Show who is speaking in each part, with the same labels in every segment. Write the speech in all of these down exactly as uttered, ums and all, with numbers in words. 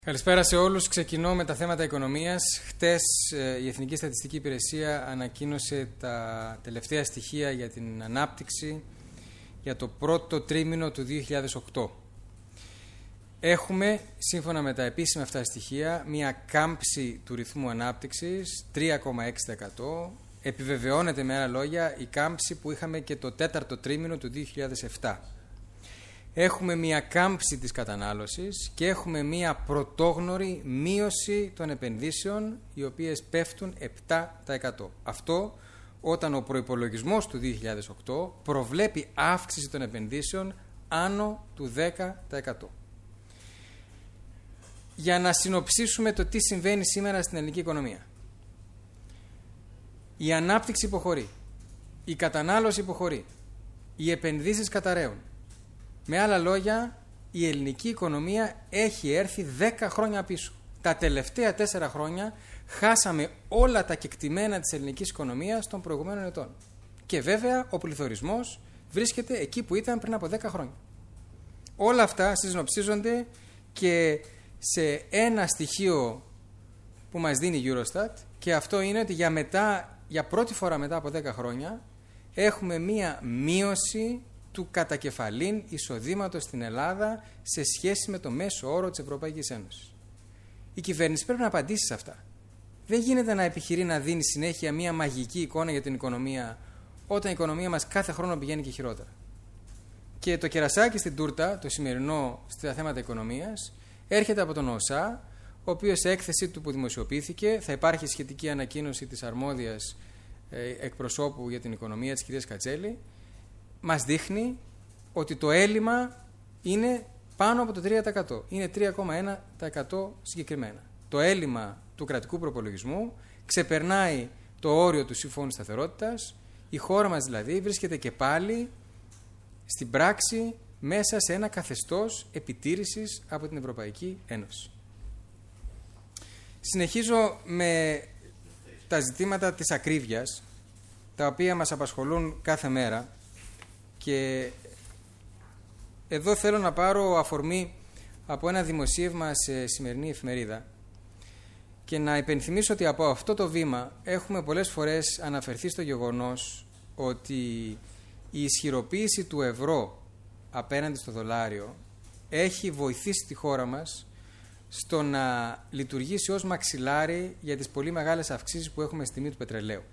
Speaker 1: Καλησπέρα σε όλους. Ξεκινώ με τα θέματα οικονομίας. Χτες η Εθνική Στατιστική Υπηρεσία ανακοίνωσε τα τελευταία στοιχεία για την ανάπτυξη για το πρώτο τρίμηνο του δύο χιλιάδες οκτώ. Έχουμε, σύμφωνα με τα επίσημα αυτά στοιχεία, μια κάμψη του ρυθμού ανάπτυξης, τρία κόμμα έξι τοις εκατό. Επιβεβαιώνεται με άλλα λόγια η κάμψη που είχαμε και το τέταρτο τρίμηνο του δύο χιλιάδες επτά. Έχουμε μία κάμψη της κατανάλωσης και έχουμε μία πρωτόγνωρη μείωση των επενδύσεων, οι οποίες πέφτουν επτά τοις εκατό. Αυτό όταν ο προϋπολογισμός του δύο χιλιάδες οκτώ προβλέπει αύξηση των επενδύσεων άνω του δέκα τοις εκατό. Για να συνοψίσουμε το τι συμβαίνει σήμερα στην ελληνική οικονομία. Η ανάπτυξη υποχωρεί, η κατανάλωση υποχωρεί, οι επενδύσεις καταραίουν. Με άλλα λόγια, η ελληνική οικονομία έχει έρθει δέκα χρόνια πίσω. Τα τελευταία τέσσερα χρόνια χάσαμε όλα τα κεκτημένα της ελληνικής οικονομίας των προηγουμένων ετών. Και βέβαια ο πληθωρισμός βρίσκεται εκεί που ήταν πριν από δέκα χρόνια. Όλα αυτά συνοψίζονται και σε ένα στοιχείο που μας δίνει η Eurostat, και αυτό είναι ότι για, μετά, για πρώτη φορά μετά από δέκα χρόνια έχουμε μία μείωση του κατακεφαλήν εισοδήματος στην Ελλάδα σε σχέση με το μέσο όρο της Ευρωπαϊκής Ένωσης. Η κυβέρνηση πρέπει να απαντήσει σε αυτά. Δεν γίνεται να επιχειρεί να δίνει συνέχεια μία μαγική εικόνα για την οικονομία, όταν η οικονομία μας κάθε χρόνο πηγαίνει και χειρότερα. Και το κερασάκι στην τούρτα, το σημερινό στα θέματα οικονομίας, έρχεται από τον ΟΣΑ, ο οποίος σε έκθεση του που δημοσιοποιήθηκε, θα υπάρχει σχετική ανακοίνωση της αρμόδιας ε, εκπροσώπου για την οικονομία της κυρίας Κατσέλη, μας δείχνει ότι το έλλειμμα είναι πάνω από το τρία τοις εκατό. Είναι τρία κόμμα ένα τοις εκατό συγκεκριμένα. Το έλλειμμα του κρατικού προπολογισμού ξεπερνάει το όριο του Συμφώνου Σταθερότητας. Η χώρα μας δηλαδή βρίσκεται και πάλι στην πράξη μέσα σε ένα καθεστώς επιτήρησης από την Ευρωπαϊκή Ένωση. Συνεχίζω με τα ζητήματα της ακρίβειας, τα οποία μας απασχολούν κάθε μέρα. Και εδώ θέλω να πάρω αφορμή από ένα δημοσίευμα σε σημερινή εφημερίδα και να υπενθυμίσω ότι από αυτό το βήμα έχουμε πολλές φορές αναφερθεί στο γεγονός ότι η ισχυροποίηση του ευρώ απέναντι στο δολάριο έχει βοηθήσει τη χώρα μας στο να λειτουργήσει ως μαξιλάρι για τις πολύ μεγάλες αυξήσεις που έχουμε στη τιμή του πετρελαίου.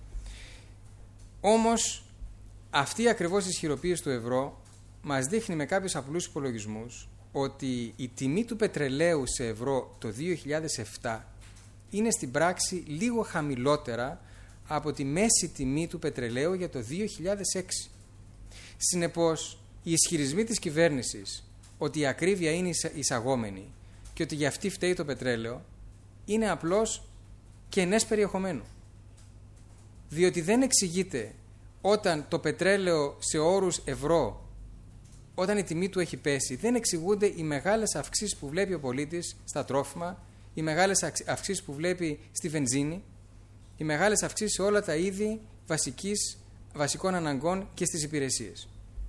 Speaker 1: Όμως αυτή ακριβώς η ισχυροποίηση του ευρώ μας δείχνει με κάποιους απλούς υπολογισμούς ότι η τιμή του πετρελαίου σε ευρώ το δύο χιλιάδες επτά είναι στην πράξη λίγο χαμηλότερα από τη μέση τιμή του πετρελαίου για το δύο χιλιάδες έξι. Συνεπώς, οι ισχυρισμοί της κυβέρνησης ότι η ακρίβεια είναι εισαγόμενη και ότι για αυτή φταίει το πετρέλαιο είναι απλώς κενές περιεχομένου. Διότι δεν εξηγείται όταν το πετρέλαιο σε όρους ευρώ, όταν η τιμή του έχει πέσει, δεν εξηγούνται οι μεγάλες αυξήσεις που βλέπει ο πολίτης στα τρόφιμα, οι μεγάλες αυξήσεις που βλέπει στη βενζίνη, οι μεγάλες αυξήσεις σε όλα τα είδη βασικής, βασικών αναγκών και στις υπηρεσίες.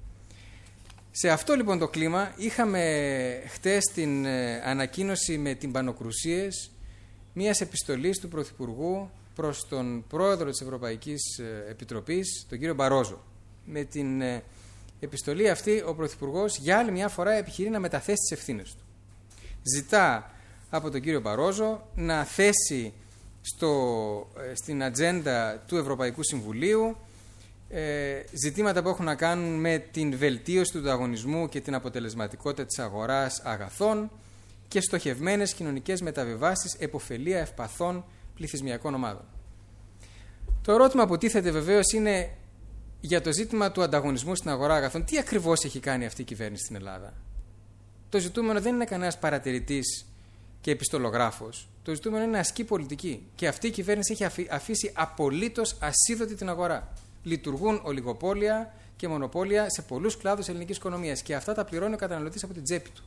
Speaker 1: Σε αυτό λοιπόν το κλίμα είχαμε χτες την ανακοίνωση με την πανοκρουσίες μιας επιστολής του Πρωθυπουργού προς τον πρόεδρο της Ευρωπαϊκής Επιτροπής, τον κύριο Μπαρόζο. Με την επιστολή αυτή ο Πρωθυπουργός για άλλη μια φορά επιχειρεί να μεταθέσει τις ευθύνες του. Ζητά από τον κύριο Μπαρόζο να θέσει στο, στην ατζέντα του Ευρωπαϊκού Συμβουλίου ε, ζητήματα που έχουν να κάνουν με την βελτίωση του ανταγωνισμού και την αποτελεσματικότητα της αγοράς αγαθών και στοχευμένες κοινωνικές μεταβιβάσεις επωφελία ευπαθών πληθυσμιακών ομάδων. Το ερώτημα που τίθεται βεβαίως είναι για το ζήτημα του ανταγωνισμού στην αγορά αγαθών. Τι ακριβώς έχει κάνει αυτή η κυβέρνηση στην Ελλάδα? Το ζητούμενο δεν είναι κανένας παρατηρητής και επιστολογράφος. Το ζητούμενο είναι να ασκεί πολιτική. Και αυτή η κυβέρνηση έχει αφήσει απολύτως ασίδωτη την αγορά. Λειτουργούν ολιγοπόλια και μονοπόλια σε πολλούς κλάδους ελληνικής οικονομίας και αυτά τα πληρώνει ο καταναλωτής από την τσέπη του.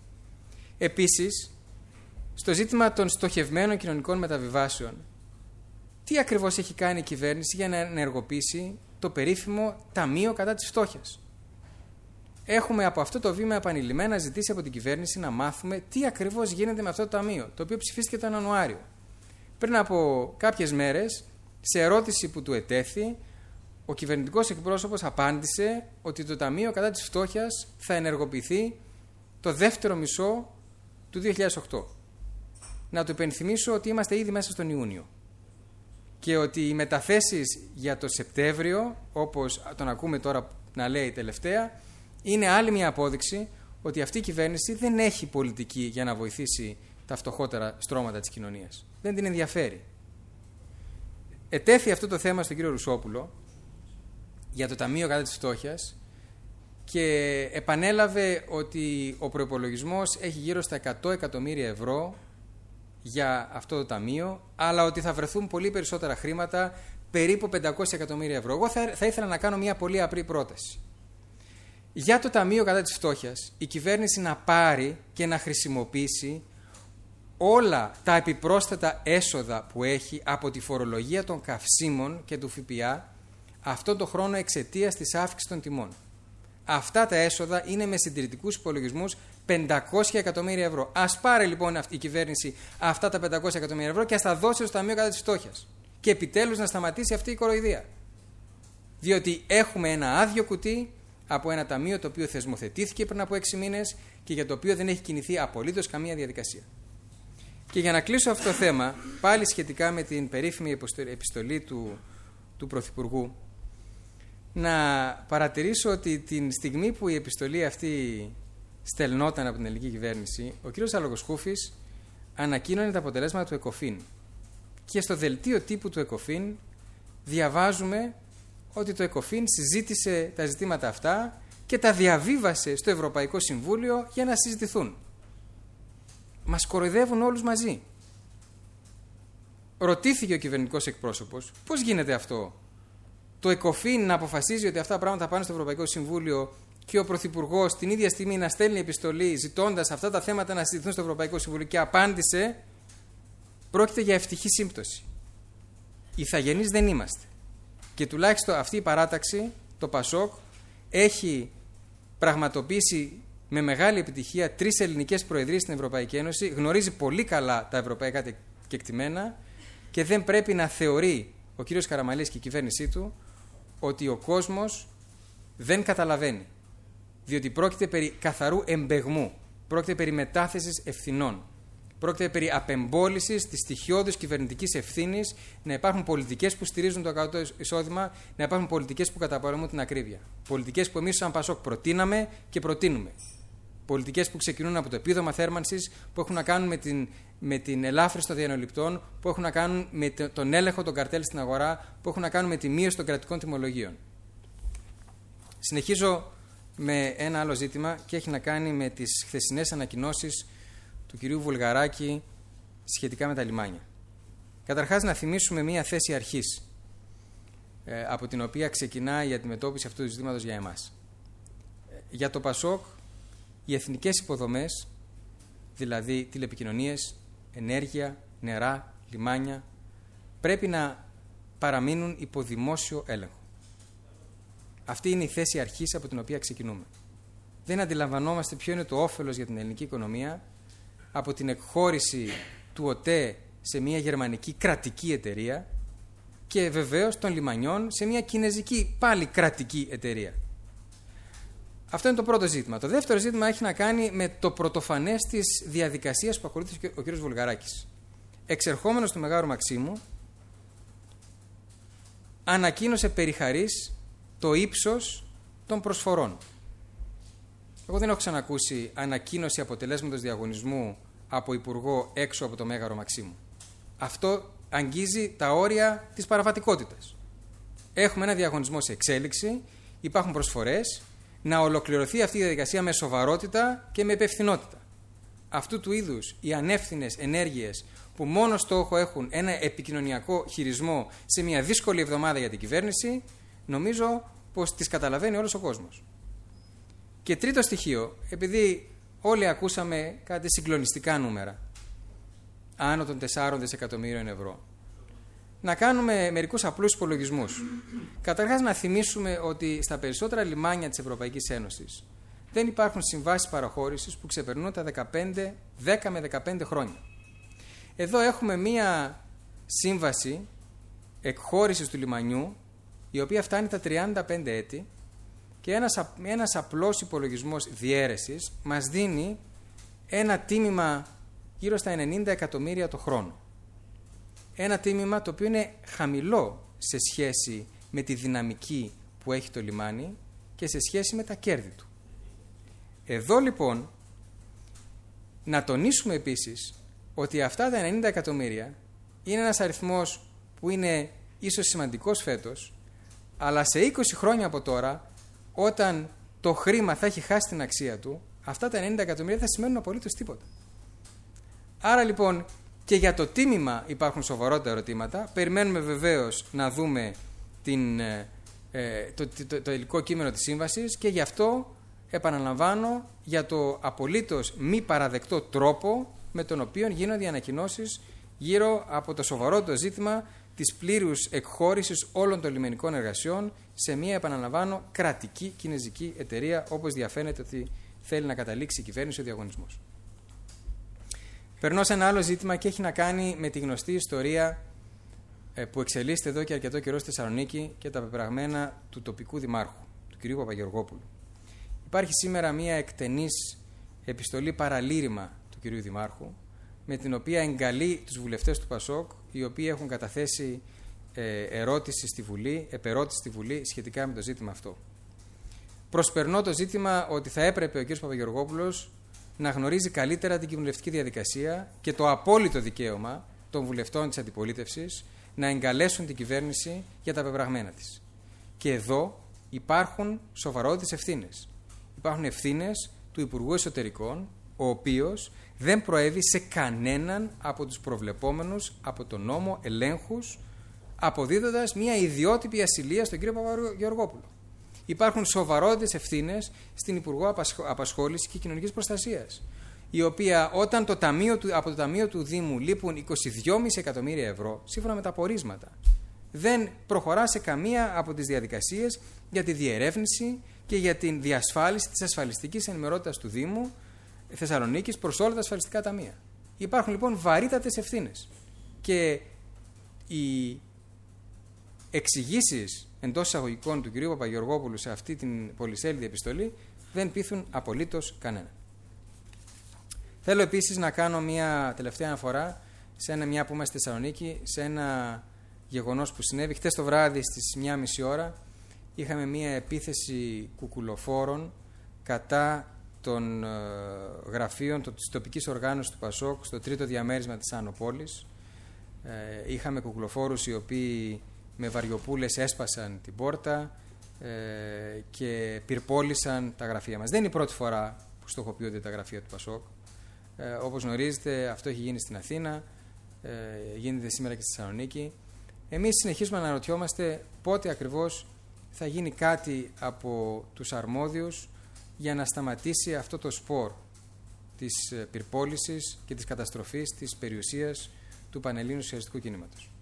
Speaker 1: Επίσης, στο ζήτημα των στοχευμένων κοινωνικών μεταβιβάσεων, τι ακριβώς έχει κάνει η κυβέρνηση για να ενεργοποιήσει το περίφημο Ταμείο κατά της φτώχειας? έχουμε από αυτό το βήμα επανειλημμένα ζητήσει από την κυβέρνηση να μάθουμε τι ακριβώς γίνεται με αυτό το ταμείο, το οποίο ψηφίστηκε τον Ιανουάριο. Πριν από κάποιες μέρες, σε ερώτηση που του ετέθη, ο κυβερνητικός εκπρόσωπος απάντησε ότι το Ταμείο κατά της φτώχειας θα ενεργοποιηθεί το δεύτερο μισό του δύο χιλιάδες οκτώ. Να του υπενθυμίσω ότι είμαστε ήδη μέσα στον Ιούνιο και ότι οι μεταθέσεις για το Σεπτέμβριο, όπως τον ακούμε τώρα να λέει τελευταία, είναι άλλη μια απόδειξη ότι αυτή η κυβέρνηση δεν έχει πολιτική για να βοηθήσει τα φτωχότερα στρώματα της κοινωνίας. Δεν την ενδιαφέρει. Ετέθη αυτό το θέμα στον κύριο Ρουσόπουλο για το Ταμείο κατά της φτώχειας και επανέλαβε ότι ο προϋπολογισμός έχει γύρω στα εκατό εκατομμύρια ευρώ για αυτό το ταμείο, αλλά ότι θα βρεθούν πολύ περισσότερα χρήματα, περίπου πεντακόσια εκατομμύρια ευρώ. Εγώ θα, θα ήθελα να κάνω μια πολύ απλή πρόταση. Για το Ταμείο κατά της φτώχειας, η κυβέρνηση να πάρει και να χρησιμοποιήσει όλα τα επιπρόσθετα έσοδα που έχει από τη φορολογία των καυσίμων και του ΦΠΑ αυτό το χρόνο εξαιτίας της αύξησης των τιμών. Αυτά τα έσοδα είναι με συντηρητικούς υπολογισμούς πεντακόσια εκατομμύρια ευρώ. Ας πάρει λοιπόν η κυβέρνηση αυτά τα πεντακόσια εκατομμύρια ευρώ και ας τα δώσει στο Ταμείο κατά της φτώχειας. Και επιτέλους να σταματήσει αυτή η κοροϊδία. Διότι έχουμε ένα άδειο κουτί από ένα ταμείο το οποίο θεσμοθετήθηκε πριν από έξι μήνες και για το οποίο δεν έχει κινηθεί απολύτως καμία διαδικασία. Και για να κλείσω αυτό το θέμα, πάλι σχετικά με την περίφημη επιστολή του, του Πρωθυπουργού, να παρατηρήσω ότι την στιγμή που η επιστολή αυτή στελνόταν από την ελληνική κυβέρνηση, ο κ. Αλογοσκούφης ανακοίνωνε τα αποτελέσματα του ΕΚΟΦΗΝ. Και στο δελτίο τύπου του ΕΚΟΦΗΝ διαβάζουμε ότι το ΕΚΟΦΗΝ συζήτησε τα ζητήματα αυτά και τα διαβίβασε στο Ευρωπαϊκό Συμβούλιο για να συζητηθούν. Μας κοροϊδεύουν όλους μαζί. Ρωτήθηκε ο κυβερνητικός εκπρόσωπος πώς γίνεται αυτό. Το ΕΚΟΦΗΝ να αποφασίζει ότι αυτά τα πράγματα πάνε στο Ευρωπαϊκό Συμβούλιο και ο Πρωθυπουργός την ίδια στιγμή να στέλνει επιστολή ζητώντας αυτά τα θέματα να συζητηθούν στο Ευρωπαϊκό Συμβούλιο, και απάντησε: πρόκειται για ευτυχή σύμπτωση. Ηθαγενείς δεν είμαστε. Και τουλάχιστον αυτή η παράταξη, το ΠΑΣΟΚ, έχει πραγματοποιήσει με μεγάλη επιτυχία τρεις ελληνικές προεδρίες στην Ευρωπαϊκή Ένωση, γνωρίζει πολύ καλά τα ευρωπαϊκά κεκτημένα και δεν πρέπει να θεωρεί ο κύριος Καραμανλής και η κυβέρνησή του ότι ο κόσμος δεν καταλαβαίνει. Διότι πρόκειται περί καθαρού εμπεγμού, πρόκειται περί μετάθεσης ευθυνών, πρόκειται περί απεμπόλησης της στοιχειώδους κυβερνητικής ευθύνης, να υπάρχουν πολιτικές που στηρίζουν το εκατό εισόδημα, να υπάρχουν πολιτικές που καταπολεμούν την ακρίβεια. Πολιτικές που εμείς σαν ΠΑΣΟΚ προτείναμε και προτείνουμε. Πολιτικές που ξεκινούν από το επίδομα θέρμανσης, που έχουν να κάνουν με την, με την ελάφρυνση των διανοηλιπτών, που έχουν να κάνουν με τον έλεγχο των καρτέλ στην αγορά, που έχουν να κάνουν με τη μείωση των κρατικών τιμολογίων. Συνεχίζω με ένα άλλο ζήτημα και έχει να κάνει με τις χθεσινές ανακοινώσεις του κυρίου Βουλγαράκη σχετικά με τα λιμάνια. Καταρχάς, να θυμίσουμε μία θέση αρχής ε, από την οποία ξεκινά η αντιμετώπιση αυτού του ζητήματος για εμάς. Ε, για το ΠΑΣΟΚ, οι εθνικές υποδομές, δηλαδή τηλεπικοινωνίες, ενέργεια, νερά, λιμάνια, πρέπει να παραμείνουν υπό δημόσιο έλεγχο. Αυτή είναι η θέση αρχής από την οποία ξεκινούμε. Δεν αντιλαμβανόμαστε ποιο είναι το όφελος για την ελληνική οικονομία από την εκχώρηση του ΟΤΕ σε μια γερμανική κρατική εταιρεία και βεβαίως των λιμανιών σε μια κινεζική πάλι κρατική εταιρεία. Αυτό είναι το πρώτο ζήτημα. Το δεύτερο ζήτημα έχει να κάνει με το πρωτοφανές της διαδικασίας που ακολούθησε ο κ. Βουλγαράκης. Εξερχόμενος του Μεγάρου Μαξίμου, ανακοίνωσε περί χαρίς το ύψος των προσφορών. Εγώ δεν έχω ξανακούσει ανακοίνωση αποτελέσματος διαγωνισμού από υπουργό έξω από το Μέγαρο Μαξίμου. Αυτό αγγίζει τα όρια της παραβατικότητας. Έχουμε ένα διαγωνισμό σε εξέλιξη, υπάρχουν προσφορές, να ολοκληρωθεί αυτή η διαδικασία με σοβαρότητα και με υπευθυνότητα. Αυτού του είδους οι ανεύθυνες ενέργειες που μόνο στόχο έχουν ένα επικοινωνιακό χειρισμό σε μια δύσκολη εβδομάδα για την κυβέρνηση, νομίζω πως τις καταλαβαίνει όλος ο κόσμος. Και τρίτο στοιχείο, επειδή όλοι ακούσαμε κάτι συγκλονιστικά νούμερα, άνω των τεσσάρων δισεκατομμύριων ευρώ, να κάνουμε μερικούς απλούς υπολογισμούς. Καταρχάς, να θυμίσουμε ότι στα περισσότερα λιμάνια της Ευρωπαϊκής Ένωσης δεν υπάρχουν συμβάσεις παραχώρησης που ξεπερνούν τα δεκαπέντε, δέκα με δεκαπέντε χρόνια. Εδώ έχουμε μία σύμβαση εκχώρησης του λιμανιού, η οποία φτάνει τα τριάντα πέντε έτη, και ένας, ένας απλός υπολογισμός διαίρεσης μας δίνει ένα τίμημα γύρω στα ενενήντα εκατομμύρια το χρόνο. Ένα τίμημα το οποίο είναι χαμηλό σε σχέση με τη δυναμική που έχει το λιμάνι και σε σχέση με τα κέρδη του. Εδώ λοιπόν να τονίσουμε επίσης ότι αυτά τα ενενήντα εκατομμύρια είναι ένας αριθμός που είναι ίσως σημαντικός φέτος, αλλά σε είκοσι χρόνια από τώρα, όταν το χρήμα θα έχει χάσει την αξία του, αυτά τα ενενήντα εκατομμύρια θα σημαίνουν απολύτως τίποτα. Άρα λοιπόν και για το τίμημα υπάρχουν σοβαρότερα ερωτήματα. Περιμένουμε βεβαίως να δούμε την, ε, το, το, το υλικό κείμενο της σύμβασης και γι' αυτό επαναλαμβάνω για το απολύτως μη παραδεκτό τρόπο με τον οποίο γίνονται οι ανακοινώσεις γύρω από το σοβαρότερο ζήτημα της πλήρους εκχώρησης όλων των λιμενικών εργασιών σε μια, επαναλαμβάνω, κρατική κινεζική εταιρεία, όπως διαφαίνεται ότι θέλει να καταλήξει η κυβέρνηση ο διαγωνισμός. Περνώ σε ένα άλλο ζήτημα και έχει να κάνει με τη γνωστή ιστορία που εξελίσσεται εδώ και αρκετό καιρό στη Θεσσαλονίκη και τα πεπραγμένα του τοπικού δημάρχου, του κ. Παπαγεωργόπουλου. Υπάρχει σήμερα μια εκτενής επιστολή παραλήρημα του κ. Δημάρχου, με την οποία εγκαλεί τους βουλευτές του Πασόκ, οι οποίοι έχουν καταθέσει ε, ερώτηση στη Βουλή, επερώτηση στη Βουλή σχετικά με το ζήτημα αυτό. Προσπερνώ το ζήτημα ότι θα έπρεπε ο κ. Παπαγεωργόπουλος να γνωρίζει καλύτερα την κοινοβουλευτική διαδικασία και το απόλυτο δικαίωμα των βουλευτών της αντιπολίτευσης να εγκαλέσουν την κυβέρνηση για τα πεπραγμένα της. Και εδώ υπάρχουν σοβαρότητες ευθύνες. Υπάρχουν ευθύνες του Υπουργού Εσωτερικών, ο οποίος δεν προέβη σε κανέναν από τους προβλεπόμενους από τον νόμο ελέγχους, αποδίδοντας μια ιδιότυπη ασυλία στον κύριο Παπαγεωργόπουλο. Υπάρχουν σοβαρότητες ευθύνες στην Υπουργό Απασχόλησης και Κοινωνικής Προστασίας, η οποία όταν το ταμείο του, από το Ταμείο του Δήμου λείπουν είκοσι δυόμισι εκατομμύρια ευρώ, σύμφωνα με τα πορίσματα, δεν προχωρά σε καμία από τις διαδικασίες για τη διερεύνηση και για τη διασφάλιση της ασφαλιστικής ενημερότητας του Δήμου Θεσσαλονίκης προς όλα τα ασφαλιστικά ταμεία. Υπάρχουν λοιπόν βαρύτατες ευθύνες και οι εξηγήσεις εντός εισαγωγικών του κ. Παπαγεωργόπουλου σε αυτή την πολυσέλιδη επιστολή δεν πείθουν απολύτως κανένα. Θέλω επίσης να κάνω μια τελευταία αναφορά σε ένα, μια που είμαστε στη Θεσσαλονίκη, σε ένα γεγονός που συνέβη χτες το βράδυ στις μία και μισή ώρα. Είχαμε μια επίθεση κουκουλοφόρων κατά των ε, γραφείων της τοπικής οργάνωσης του Πασόκ στο τρίτο διαμέρισμα της Άνω Πόλης. Ε, είχαμε κουκουλοφόρους οι οποίοι με βαριοπούλες έσπασαν την πόρτα ε, και πυρπόλησαν τα γραφεία μας. Δεν είναι η πρώτη φορά που στοχοποιούνται τα γραφεία του Πασόκ. Ε, όπως γνωρίζετε, αυτό έχει γίνει στην Αθήνα, ε, γίνεται σήμερα και στη Θεσσαλονίκη. Εμείς συνεχίζουμε να αναρωτιόμαστε πότε ακριβώς θα γίνει κάτι από τους αρμόδιους για να σταματήσει αυτό το σπορ της πυρπόλησης και της καταστροφής της περιουσίας του Πανελλήνιου Σοσιαλιστικού Κινήματος.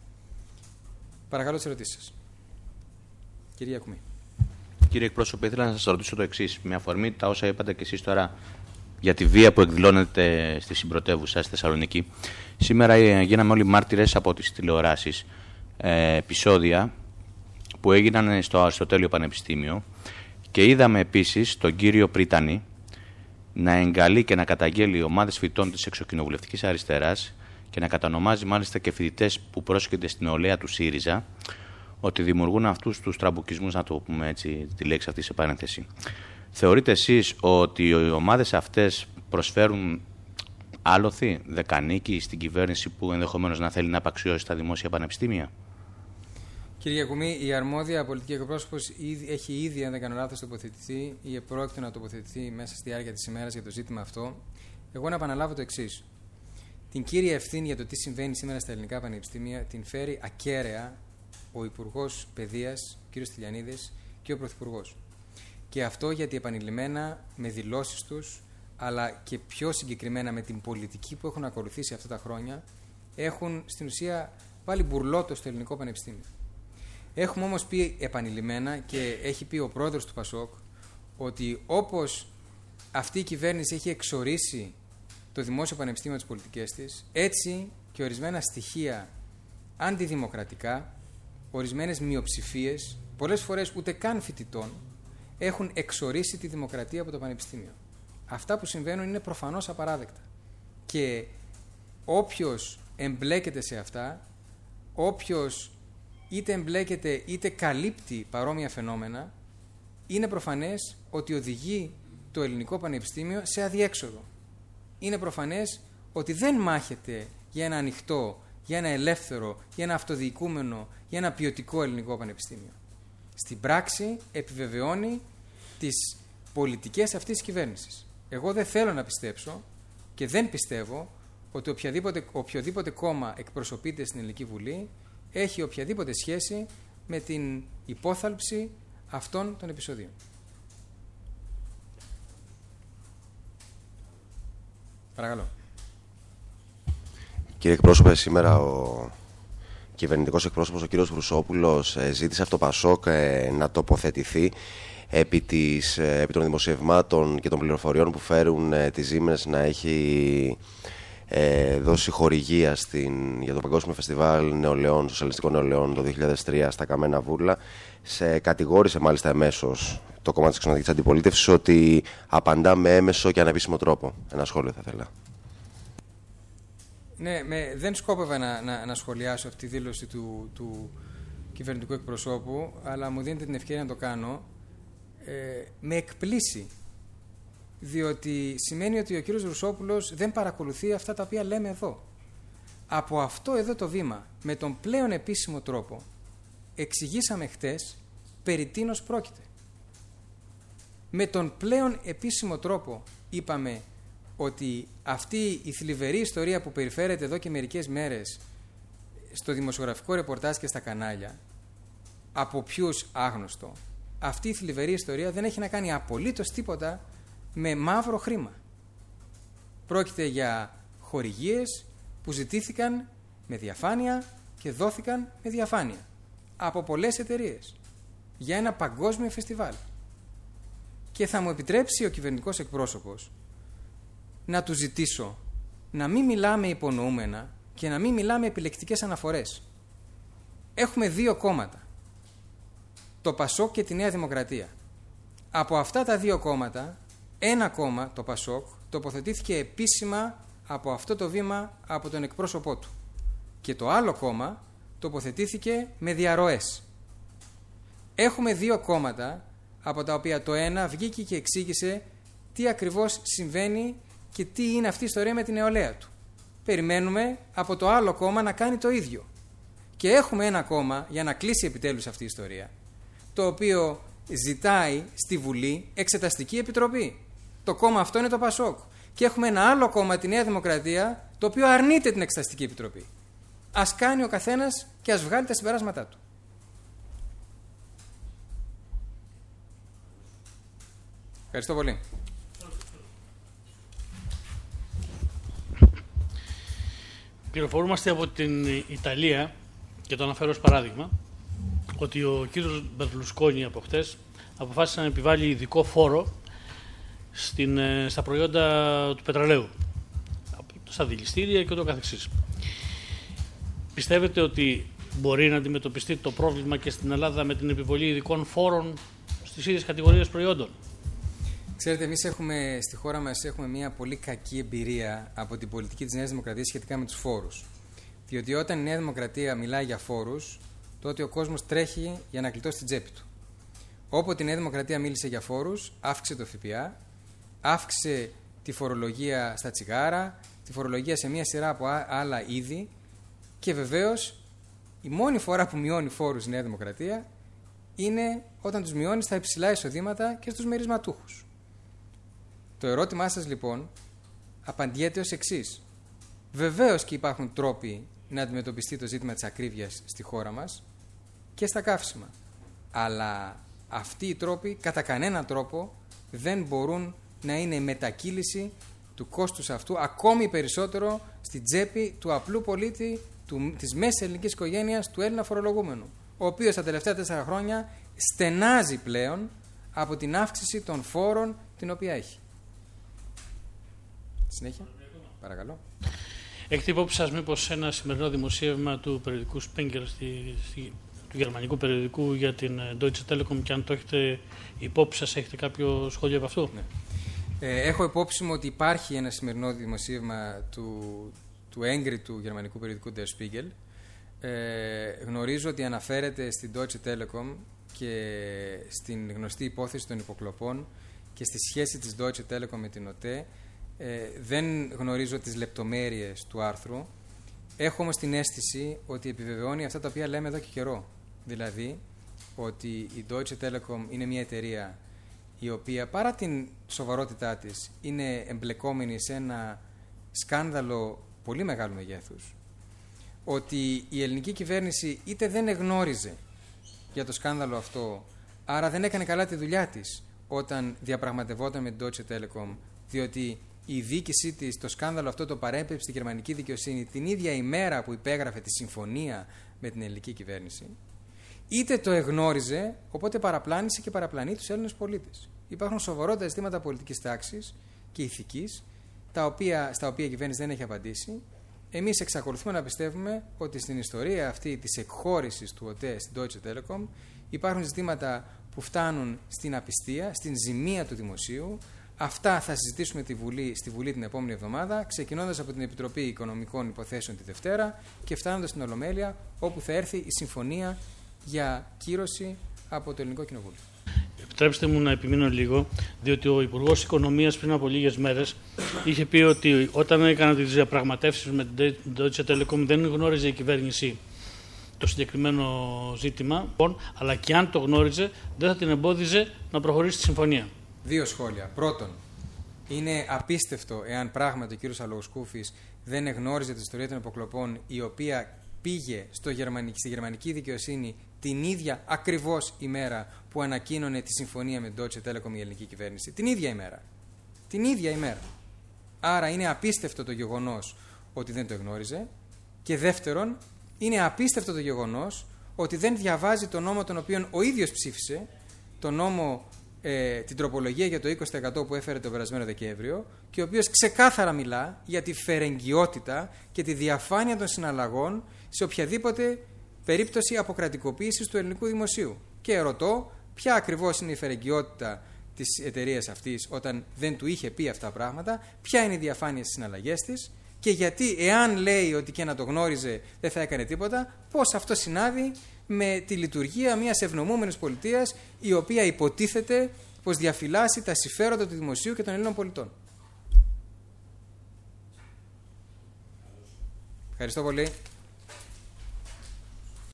Speaker 1: Παρακαλώ τις ερωτήσεις σας. Κυρία Κουμή.
Speaker 2: Κύριε εκπρόσωπε, ήθελα να σας ρωτήσω το εξής. Με αφορμή τα όσα είπατε και εσείς τώρα για τη βία που εκδηλώνεται στη συμπρωτεύουσα στη Θεσσαλονίκη. Σήμερα γίναμε όλοι μάρτυρες από τις τηλεοράσεις ε, επεισόδια που έγιναν στο Αριστοτέλειο Πανεπιστήμιο και είδαμε επίσης τον κύριο Πρίτανη να εγκαλεί και να καταγγέλει ομάδες φοιτών της εξοκοινοβουλευτικής αριστεράς και να κατανομάζει μάλιστα και φοιτητές που πρόσκειται στην νεολαία του ΣΥΡΙΖΑ ότι δημιουργούν αυτούς τους τραμπουκισμούς, να το πούμε έτσι τη λέξη αυτή σε παρένθεση. Θεωρείτε εσείς ότι οι ομάδες αυτές προσφέρουν άλοθη, δεκανίκη στην κυβέρνηση που ενδεχομένως να θέλει να απαξιώσει τα δημόσια πανεπιστήμια?
Speaker 1: Κύριε Κουμή, η αρμόδια πολιτική εκπρόσωπος έχει ήδη, αν δεν κάνω λάθος, τοποθετηθεί ή επρόκειτο να τοποθετηθεί μέσα στη διάρκεια της ημέρας για το ζήτημα αυτό. Εγώ να επαναλάβω το εξής. Την κύρια ευθύνη για το τι συμβαίνει σήμερα στα ελληνικά πανεπιστήμια την φέρει ακέραια ο Υπουργός Παιδείας, κ. Στυλιανίδης, και ο Πρωθυπουργός. Και αυτό γιατί επανειλημμένα με δηλώσεις τους, αλλά και πιο συγκεκριμένα με την πολιτική που έχουν ακολουθήσει αυτά τα χρόνια, έχουν στην ουσία βάλει μπουρλότο στο ελληνικό πανεπιστήμιο. Έχουμε όμως πει επανειλημμένα και έχει πει ο πρόεδρος του Πασόκ ότι όπως αυτή η κυβέρνηση έχει εξορίσει το δημόσιο πανεπιστήμιο της πολιτικές της, έτσι και ορισμένα στοιχεία αντιδημοκρατικά, ορισμένες μειοψηφίες, πολλές φορές ούτε καν φοιτητών, έχουν εξορίσει τη δημοκρατία από το πανεπιστήμιο. Αυτά που συμβαίνουν είναι προφανώς απαράδεκτα. Και όποιος εμπλέκεται σε αυτά, όποιος είτε εμπλέκεται είτε καλύπτει παρόμοια φαινόμενα, είναι προφανές ότι οδηγεί το ελληνικό πανεπιστήμιο σε αδιέξοδο. Είναι προφανές ότι δεν μάχεται για ένα ανοιχτό, για ένα ελεύθερο, για ένα αυτοδιοικούμενο, για ένα ποιοτικό ελληνικό πανεπιστήμιο. Στην πράξη επιβεβαιώνει τις πολιτικές αυτής της κυβέρνησης. Εγώ δεν θέλω να πιστέψω και δεν πιστεύω ότι οποιαδήποτε, οποιοδήποτε κόμμα εκπροσωπείται στην Ελληνική Βουλή έχει οποιαδήποτε σχέση με την υπόθαλψη αυτών των επεισοδίων. Παρακαλώ.
Speaker 3: Κύριε εκπρόσωπε, σήμερα ο κυβερνητικός εκπρόσωπος, ο κύριος Βρουσόπουλος, ζήτησε από το Πασόκ να τοποθετηθεί επί, της, επί των δημοσιευμάτων και των πληροφοριών που φέρουν τις ζήμες να έχει ε, δώσει χορηγία στην, για το Παγκόσμιο Φεστιβάλ Νεολαίων, Σοσιαλιστικών Νεολαίων το δύο χιλιάδες τρία στα Καμένα Βούρλα. Σε κατηγόρησε μάλιστα εμέσως το κομμάτι της εξωματικής αντιπολίτευσης ότι απαντά με έμεσο και ανεπίσημο τρόπο. Ένα σχόλιο θα ήθελα.
Speaker 1: Ναι, με, δεν σκόπευα να, να, να σχολιάσω αυτή τη δήλωση του, του κυβερνητικού εκπροσώπου, αλλά μου δίνετε την ευκαιρία να το κάνω. Ε, με εκπλήσει, διότι σημαίνει ότι ο κύριος Βρουσόπουλος δεν παρακολουθεί αυτά τα οποία λέμε εδώ. Από αυτό εδώ το βήμα, με τον πλέον επίσημο τρόπο, εξηγήσαμε χτες περί τίνος πρόκειται. Με τον πλέον επίσημο τρόπο είπαμε ότι αυτή η θλιβερή ιστορία που περιφέρεται εδώ και μερικές μέρες στο δημοσιογραφικό ρεπορτάζ και στα κανάλια, από ποιους άγνωστο, αυτή η θλιβερή ιστορία δεν έχει να κάνει απολύτως τίποτα με μαύρο χρήμα. Πρόκειται για χορηγίες που ζητήθηκαν με διαφάνεια και δόθηκαν με διαφάνεια από πολλές εταιρείες για ένα παγκόσμιο φεστιβάλ. Και θα μου επιτρέψει ο κυβερνητικός εκπρόσωπος να του ζητήσω να μην μιλάμε υπονοούμενα και να μην μιλάμε επιλεκτικές αναφορές. Έχουμε δύο κόμματα, το Πασόκ και τη Νέα Δημοκρατία. Από αυτά τα δύο κόμματα, ένα κόμμα, το Πασόκ, τοποθετήθηκε επίσημα από αυτό το βήμα από τον εκπρόσωπό του. Και το άλλο κόμμα τοποθετήθηκε με διαρροές. Έχουμε δύο κόμματα από τα οποία το ένα βγήκε και εξήγησε τι ακριβώς συμβαίνει και τι είναι αυτή η ιστορία με την νεολαία του. Περιμένουμε από το άλλο κόμμα να κάνει το ίδιο. Και έχουμε ένα κόμμα, για να κλείσει επιτέλους αυτή η ιστορία, το οποίο ζητάει στη Βουλή εξεταστική επιτροπή. Το κόμμα αυτό είναι το Πασόκ. Και έχουμε ένα άλλο κόμμα, τη Νέα Δημοκρατία, το οποίο αρνείται την εξεταστική επιτροπή. Ας κάνει ο καθένας και ας βγάλει τα συμπεράσματά του. Ευχαριστώ πολύ.
Speaker 4: Πληροφορούμαστε από την Ιταλία, και το αναφέρω ως παράδειγμα, ότι ο κύριος Μπερλουσκόνι από χτες αποφάσισε να επιβάλλει ειδικό φόρο στην, στα προϊόντα του πετρελαίου, στα δηληστήρια και ούτω καθεξής. Πιστεύετε ότι μπορεί να αντιμετωπιστεί το πρόβλημα και στην Ελλάδα με την επιβολή ειδικών φόρων στις ίδιες κατηγορίες προϊόντων?
Speaker 1: Ξέρετε, εμείς έχουμε, στη χώρα μας έχουμε μια πολύ κακή εμπειρία από την πολιτική της Νέας Δημοκρατίας σχετικά με τους φόρους. Διότι όταν η Νέα Δημοκρατία μιλάει για φόρους, τότε ο κόσμος τρέχει για να γλιτώσει την τσέπη του. Όποτε η Νέα Δημοκρατία μίλησε για φόρους, αύξησε το ΦΠΑ, αύξησε τη φορολογία στα τσιγάρα, τη φορολογία σε μια σειρά από άλλα είδη και βεβαίως η μόνη φορά που μειώνει φόρους η Νέα Δημοκρατία είναι όταν τους μειώνει στα υψηλά εισοδήματα και στους μερισματούχους. Το ερώτημά σας λοιπόν απαντιέται ως εξής. Βεβαίως και υπάρχουν τρόποι να αντιμετωπιστεί το ζήτημα της ακρίβειας στη χώρα μας και στα καύσιμα. Αλλά αυτοί οι τρόποι κατά κανέναν τρόπο δεν μπορούν να είναι μετακύληση του κόστους αυτού ακόμη περισσότερο στην τσέπη του απλού πολίτη, του, της μέσης ελληνικής οικογένειας, του Έλληνα φορολογούμενου, ο οποίος τα τελευταία τέσσερα χρόνια στενάζει πλέον από την αύξηση των φόρων την οποία έχει. Συνέχεια. Παρακαλώ.
Speaker 4: Έχετε υπόψη σας μήπως ένα σημερινό δημοσίευμα του περιοδικού Σπέγγερ, στη, στη, του γερμανικού περιοδικού για την Deutsche Telekom, και αν το έχετε υπόψη σας, έχετε κάποιο σχόλιο από αυτό?
Speaker 1: Ναι. Ε, έχω υπόψη μου ότι υπάρχει ένα σημερινό δημοσίευμα του, του έγκριτου γερμανικού περιοδικού Der Spiegel. Ε, γνωρίζω ότι αναφέρεται στην Deutsche Telekom και στην γνωστή υπόθεση των υποκλοπών και στη σχέση της Deutsche Telekom με την ΟΤΕ. Ε, δεν γνωρίζω τις λεπτομέρειες του άρθρου. Έχω όμως την αίσθηση ότι επιβεβαιώνει αυτά τα οποία λέμε εδώ και καιρό. Δηλαδή ότι η Deutsche Telekom είναι μια εταιρεία η οποία παρά την σοβαρότητά της είναι εμπλεκόμενη σε ένα σκάνδαλο πολύ μεγάλου μεγέθους. Ότι η ελληνική κυβέρνηση είτε δεν εγνώριζε για το σκάνδαλο αυτό, άρα δεν έκανε καλά τη δουλειά της όταν διαπραγματευόταν με την Deutsche Telekom, διότι η διοίκησή της το σκάνδαλο αυτό το παρέπεψε στη γερμανική δικαιοσύνη την ίδια ημέρα που υπέγραφε τη συμφωνία με την ελληνική κυβέρνηση, είτε το εγνώριζε, οπότε παραπλάνησε και παραπλανεί τους Έλληνες πολίτες. Υπάρχουν σοβαρότερα ζητήματα πολιτικής τάξης και ηθικής, τα οποία, στα οποία η κυβέρνηση δεν έχει απαντήσει. Εμείς εξακολουθούμε να πιστεύουμε ότι στην ιστορία αυτή της εκχώρησης του ΟΤΕ στην Deutsche Telekom υπάρχουν ζητήματα που φτάνουν στην απιστία, στην ζημία του δημοσίου. Αυτά θα συζητήσουμε τη Βουλή, στη Βουλή την επόμενη εβδομάδα, ξεκινώντας από την Επιτροπή Οικονομικών Υποθέσεων τη Δευτέρα και φτάνοντας στην Ολομέλεια, όπου θα έρθει η συμφωνία για κύρωση από το Ελληνικό Κοινοβούλιο.
Speaker 4: Επιτρέψτε μου να επιμείνω λίγο, διότι ο Υπουργός Οικονομίας πριν από λίγες μέρες είχε πει ότι όταν έκανα τις διαπραγματεύσεις με την Deutsche Telekom δεν γνώριζε η κυβέρνηση το συγκεκριμένο ζήτημα, αλλά και αν το γνώριζε δεν θα την εμπόδιζε να προχωρήσει τη συμφωνία.
Speaker 1: Δύο σχόλια. Πρώτον, είναι απίστευτο εάν πράγματι ο κύριος Αλογουσκούφης δεν εγνώριζε την ιστορία των υποκλοπών, η οποία πήγε στο γερμανική, στη γερμανική δικαιοσύνη την ίδια ακριβώς ημέρα που ανακοίνωνε τη συμφωνία με την Deutsche Telekom η ελληνική κυβέρνηση. Την ίδια ημέρα. Την ίδια ημέρα. Άρα είναι απίστευτο το γεγονός ότι δεν το εγνώριζε. Και δεύτερον, είναι απίστευτο το γεγονός ότι δεν διαβάζει τον νόμο τον οποίο ο ίδιος ψήφισε, τον νόμο, ε, την τροπολογία για το είκοσι τοις εκατό που έφερε τον περασμένο Δεκέμβριο, και ο οποίος ξεκάθαρα μιλά για τη φερεγγιότητα και τη διαφάνεια των συναλλαγών σε οποιαδήποτε περίπτωση αποκρατικοποίησης του ελληνικού δημοσίου. Και ρωτώ ποια ακριβώς είναι η φερεγγιότητα της εταιρείας αυτής όταν δεν του είχε πει αυτά τα πράγματα, ποια είναι η διαφάνεια στις συναλλαγές της και γιατί, εάν λέει ότι και να το γνώριζε δεν θα έκανε τίποτα, πώς αυτό συνάδει με τη λειτουργία μιας ευνομούμενης πολιτείας, η οποία υποτίθεται πως διαφυλάσσει τα συμφέροντα του δημοσίου και των Ελλήνων πολιτών. Ευχαριστώ πολύ.